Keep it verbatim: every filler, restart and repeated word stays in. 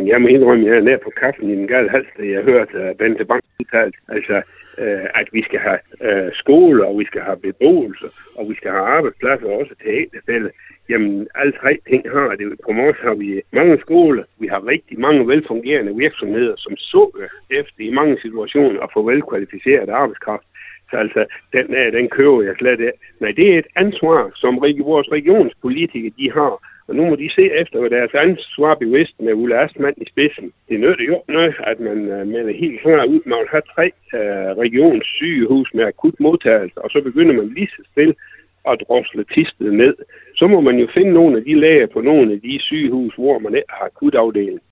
men jeg må indrømme, at jeg er nær på kaffen i den gale hals, da jeg hørte uh, Bente Bang udtalt, altså uh, at vi skal have uh, skoler, og vi skal have beboelse, og vi skal have arbejdspladser også til ægtefælle. Jamen, alle tre ting har det. På Mors har vi mange skoler, vi har rigtig mange velfungerende virksomheder, som sukker efter i mange situationer at få velkvalificeret arbejdskraft. Så altså, den, den køber jeg slet ikke. Nej, det er et ansvar, som vores regionspolitikere de har. Og nu må de se efter, hvad deres ansvar bevidst med Ulla Astman i spidsen. Det nytter jo noget, at man uh, melder helt klart ud, man vil have tre uh, regionssygehus med akut modtagelse, og så begynder man lige så stille at drosle tistet ned. Så må man jo finde nogle af de læger på nogle af de sygehus, hvor man ikke har akutafdeling.